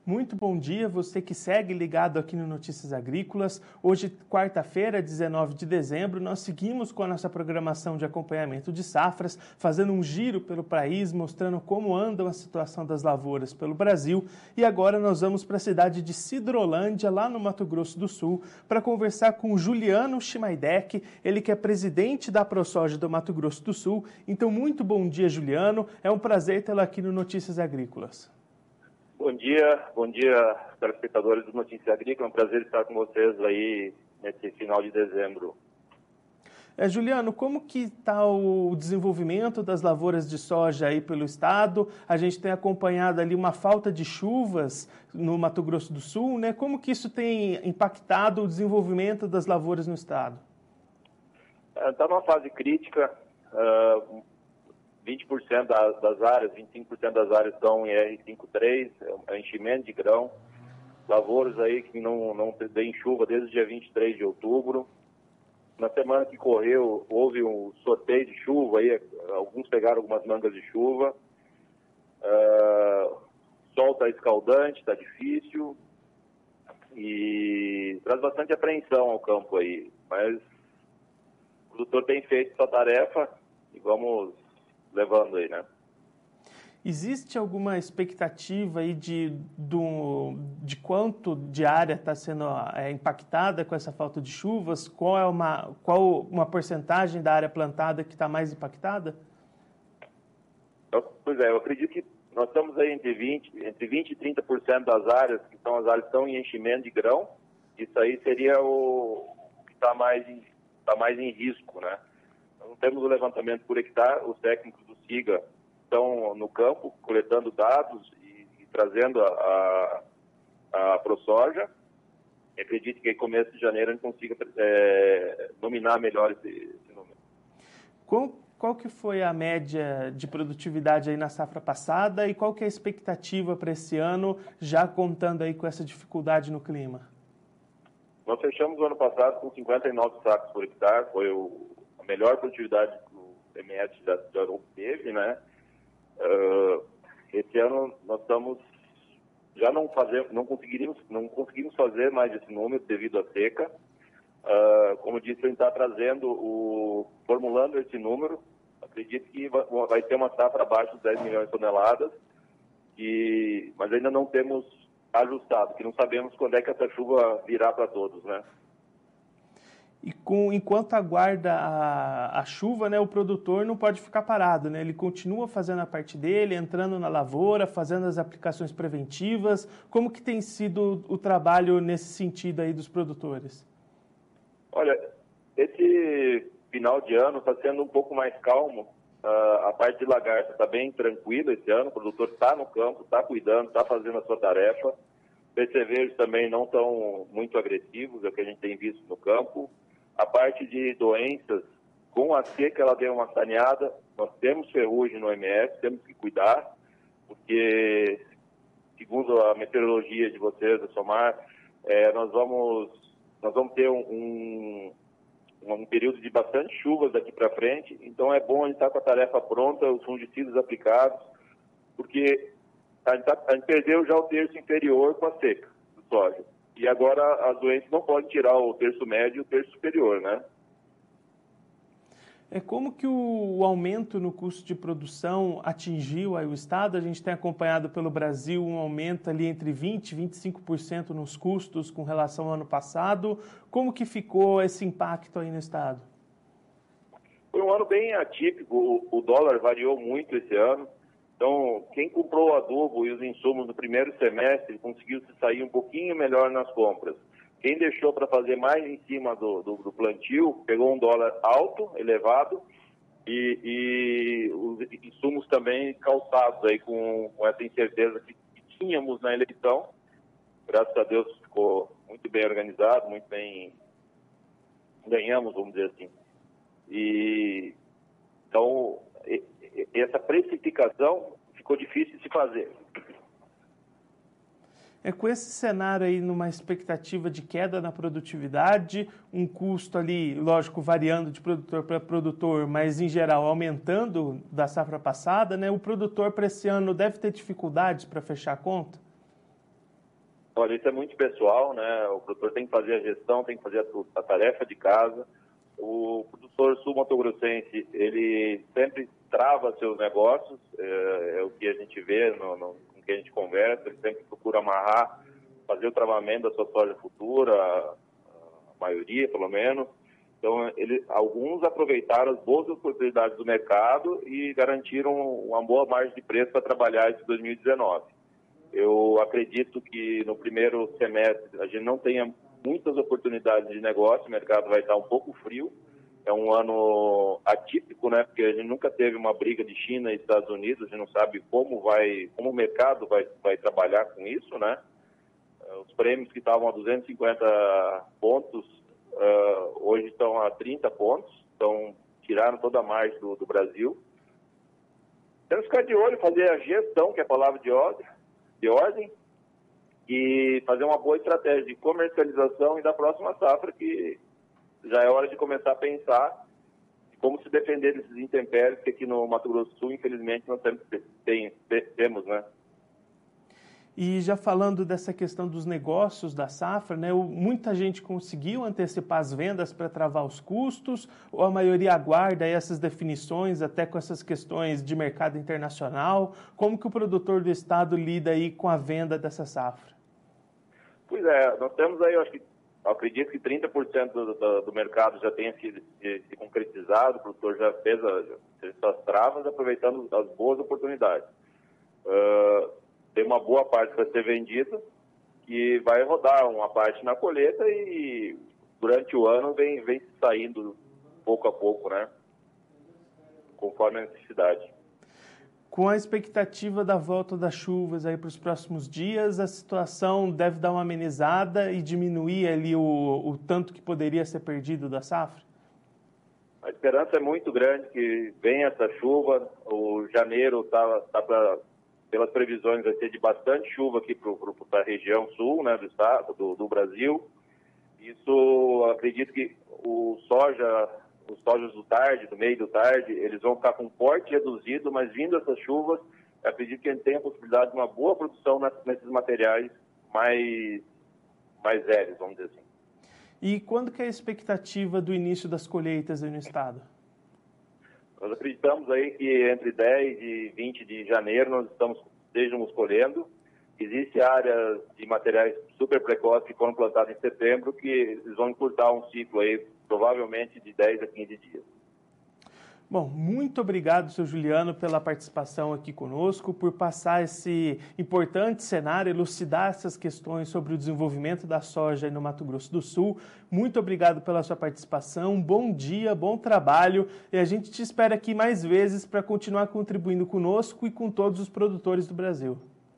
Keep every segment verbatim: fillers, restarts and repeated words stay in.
Muito bom dia, você que segue ligado aqui no Notícias Agrícolas. Hoje, quarta-feira, dezenove de dezembro, nós seguimos com a nossa programação de acompanhamento de safras, fazendo um giro pelo país, mostrando como anda a situação das lavouras pelo Brasil. E agora nós vamos para a cidade de Sidrolândia, lá no Mato Grosso do Sul, para conversar com o Juliano Chimaidec, ele que é presidente da ProSoja do Mato Grosso do Sul. Então, muito bom dia, Juliano. É um prazer tê-lo aqui no Notícias Agrícolas. Bom dia, bom dia, telespectadores do Notícias Agrícolas. É um prazer estar com vocês aí nesse final de dezembro. É, Juliano, como que está o desenvolvimento das lavouras de soja aí pelo estado? A gente tem acompanhado ali uma falta de chuvas no Mato Grosso do Sul, né? Como que isso tem impactado o desenvolvimento das lavouras no estado? Está numa fase crítica. Uh, vinte por cento das áreas, vinte e cinco por cento das áreas estão em R cinquenta e três, é enchimento de grão. Lavouras aí que não, não tem chuva desde o dia vinte e três de outubro. Na semana que correu, houve um sorteio de chuva, aí, alguns pegaram algumas mangas de chuva. Uh, sol está escaldante, está difícil. E traz bastante apreensão ao campo aí. Mas o produtor tem feito sua tarefa e vamos levando aí, né? Existe alguma expectativa aí de, do, de quanto de área está sendo é, impactada com essa falta de chuvas? Qual é uma, qual uma porcentagem da área plantada que está mais impactada? Eu, pois é, eu acredito que nós estamos aí entre vinte, entre vinte e trinta por cento das áreas, que são as áreas que estão em enchimento de grão. Isso aí seria o, o que está mais, tá mais em risco, né? Não temos o levantamento por hectare, os técnicos do SIGA estão no campo coletando dados e, e trazendo a, a, a ProSoja. Acredito que em começo de janeiro a gente consiga é, dominar melhor esse, esse número. Qual, qual que foi a média de produtividade aí na safra passada e qual que é a expectativa para esse ano, já contando aí com essa dificuldade no clima? Nós fechamos o ano passado com cinquenta e nove sacos por hectare, foi o melhor produtividade que o M S já, já teve, né? Uh, esse ano nós estamos, já não fazemos, não conseguiríamos, não conseguimos fazer mais esse número devido à seca. Uh, como disse, a gente está trazendo o, formulando esse número. Acredito que vai, vai ter uma safra abaixo de dez milhões de toneladas, e, mas ainda não temos ajustado, que não sabemos quando é que essa chuva virá para todos, né? E com, enquanto aguarda a, a chuva, né, o produtor não pode ficar parado, né? Ele continua fazendo a parte dele, entrando na lavoura, fazendo as aplicações preventivas. Como que tem sido o, o trabalho nesse sentido aí dos produtores? Olha, esse final de ano está sendo um pouco mais calmo. Uh, a parte de lagarta está bem tranquila esse ano, o produtor está no campo, está cuidando, está fazendo a sua tarefa. Percevejos também não estão muito agressivos, é o que a gente tem visto no campo. A parte de doenças, com a seca ela deu uma saneada, nós temos ferrugem no M S, temos que cuidar, porque, segundo a meteorologia de vocês, da SOMAR, é, nós, vamos, nós vamos ter um, um, um período de bastante chuvas daqui para frente, então é bom a gente estar com a tarefa pronta, os fungicidas aplicados, porque a gente, tá, a gente perdeu já o terço inferior com a seca do soja. E agora as doenças não podem tirar o terço médio e o terço superior, né? É como que o, o aumento no custo de produção atingiu aí o Estado? A gente tem acompanhado pelo Brasil um aumento ali entre vinte por cento e vinte e cinco por cento nos custos com relação ao ano passado. Como que ficou esse impacto aí no Estado? Foi um ano bem atípico, o, o dólar variou muito esse ano. Então, quem comprou o adubo e os insumos no primeiro semestre conseguiu se sair um pouquinho melhor nas compras. Quem deixou para fazer mais em cima do, do, do plantio, pegou um dólar alto, elevado, e, e os insumos também calçados aí com, com essa incerteza que, que tínhamos na eleição. Graças a Deus ficou muito bem organizado, muito bem... ganhamos, vamos dizer assim. E, então... essa precificação ficou difícil de se fazer. É com esse cenário aí, numa expectativa de queda na produtividade, um custo ali, lógico, variando de produtor para produtor, mas em geral aumentando da safra passada, né? O produtor para esse ano deve ter dificuldades para fechar a conta? Olha, isso é muito pessoal, né? O produtor tem que fazer a gestão, tem que fazer a, a tarefa de casa. O produtor sul-mato-grossense, ele sempre trava seus negócios, é, é o que a gente vê, no, no, com que a gente conversa, ele sempre procura amarrar, fazer o travamento da sua soja futura, a, a maioria, pelo menos. Então, ele, alguns aproveitaram as boas oportunidades do mercado e garantiram uma boa margem de preço para trabalhar esse dois mil e dezenove. Eu acredito que no primeiro semestre a gente não tenha muitas oportunidades de negócio, o mercado vai estar um pouco frio. É um ano atípico, né? Porque a gente nunca teve uma briga de China e Estados Unidos, a gente não sabe como vai, como o mercado vai, vai trabalhar com isso, né? Os prêmios que estavam a duzentos e cinquenta pontos, uh, hoje estão a trinta pontos, então tiraram toda a margem do, do Brasil. Temos que ficar de olho, fazer a gestão, que é a palavra de ordem, de ordem, e fazer uma boa estratégia de comercialização e da próxima safra, que já é hora de começar a pensar como se defender desses intempéries que aqui no Mato Grosso do Sul, infelizmente, nós temos, tem, temos, né? E já falando dessa questão dos negócios da safra, né, muita gente conseguiu antecipar as vendas para travar os custos, ou a maioria aguarda essas definições, até com essas questões de mercado internacional? Como que o produtor do estado lida aí com a venda dessa safra? Pois é, nós temos aí, eu acho que, eu acredito que trinta por cento do, do, do mercado já tenha se, se, se concretizado, o produtor já fez, a, fez suas travas, aproveitando as boas oportunidades. Uh, Tem uma boa parte para ser vendida, que vai rodar uma parte na colheita e durante o ano vem, vem saindo pouco a pouco, né? Conforme a necessidade. Com a expectativa da volta das chuvas aí para os próximos dias, a situação deve dar uma amenizada e diminuir ali o, o tanto que poderia ser perdido da safra? A esperança é muito grande que venha essa chuva. O janeiro está tá para... pelas previsões, vai ser de bastante chuva aqui para a região sul, né, do estado, do, do Brasil. Isso, acredito que o soja, os sojas do tarde, do meio do tarde, eles vão ficar com porte reduzido, mas vindo essas chuvas, acredito que a gente tem a possibilidade de uma boa produção nesses materiais mais, mais velhos, vamos dizer assim. E quando que é a expectativa do início das colheitas aí no estado? Nós acreditamos aí que entre dez e vinte de janeiro nós estamos, estejamos colhendo. Existem áreas de materiais super precoces que foram plantados em setembro, que eles vão encurtar um ciclo aí, provavelmente de dez a quinze dias. Bom, muito obrigado, seu Juliano, pela participação aqui conosco, por passar esse importante cenário, elucidar essas questões sobre o desenvolvimento da soja no Mato Grosso do Sul. Muito obrigado pela sua participação, bom dia, bom trabalho, e a gente te espera aqui mais vezes para continuar contribuindo conosco e com todos os produtores do Brasil.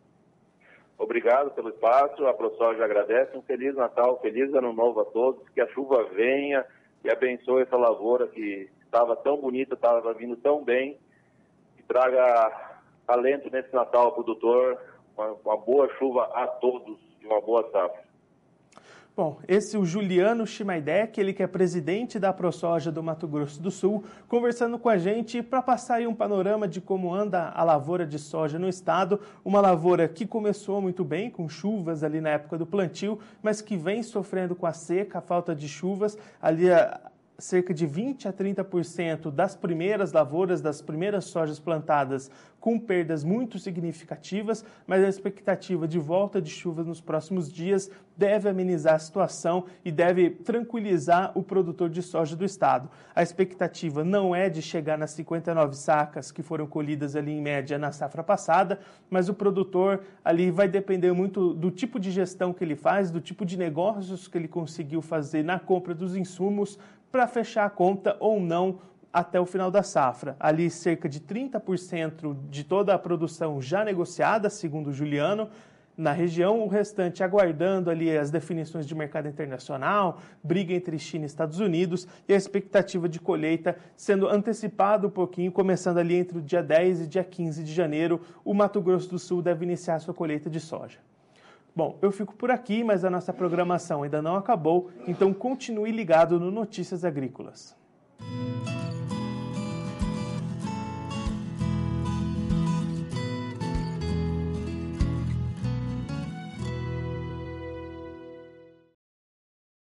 Obrigado pelo espaço, a ProSoja agradece, um Feliz Natal, Feliz Ano Novo a todos, que a chuva venha e abençoe essa lavoura que estava tão bonita, estava vindo tão bem, e traga alento nesse Natal ao produtor, uma, uma boa chuva a todos e uma boa safra. Bom, esse é o Juliano Shimaidek, ele que é presidente da ProSoja do Mato Grosso do Sul, conversando com a gente para passar aí um panorama de como anda a lavoura de soja no estado, uma lavoura que começou muito bem, com chuvas ali na época do plantio, mas que vem sofrendo com a seca, a falta de chuvas, ali a cerca de vinte a trinta por cento das primeiras lavouras, das primeiras sojas plantadas com perdas muito significativas, mas a expectativa de volta de chuvas nos próximos dias deve amenizar a situação e deve tranquilizar o produtor de soja do estado. A expectativa não é de chegar nas cinquenta e nove sacas que foram colhidas ali em média na safra passada, mas o produtor ali vai depender muito do tipo de gestão que ele faz, do tipo de negócios que ele conseguiu fazer na compra dos insumos para fechar a conta ou não até o final da safra. Ali cerca de trinta por cento de toda a produção já negociada, segundo o Juliano, na região, o restante aguardando ali as definições de mercado internacional, briga entre China e Estados Unidos e a expectativa de colheita sendo antecipada um pouquinho, começando ali entre o dia dez e dia quinze de janeiro, o Mato Grosso do Sul deve iniciar sua colheita de soja. Bom, eu fico por aqui, mas a nossa programação ainda não acabou, então continue ligado no Notícias Agrícolas.